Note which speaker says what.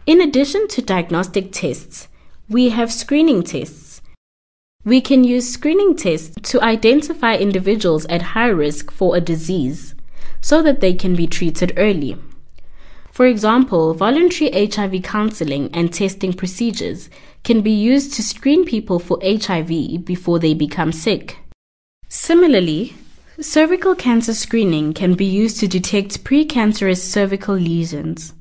Speaker 1: In addition to diagnostic tests, we have screening tests. We can use screening tests to identify individuals at high risk for a disease so that they can be treated early. For example, voluntary HIV counseling and testing procedures can be used to screen people for HIV before they become sick. Similarly, cervical cancer screening can be used to detect precancerous cervical lesions.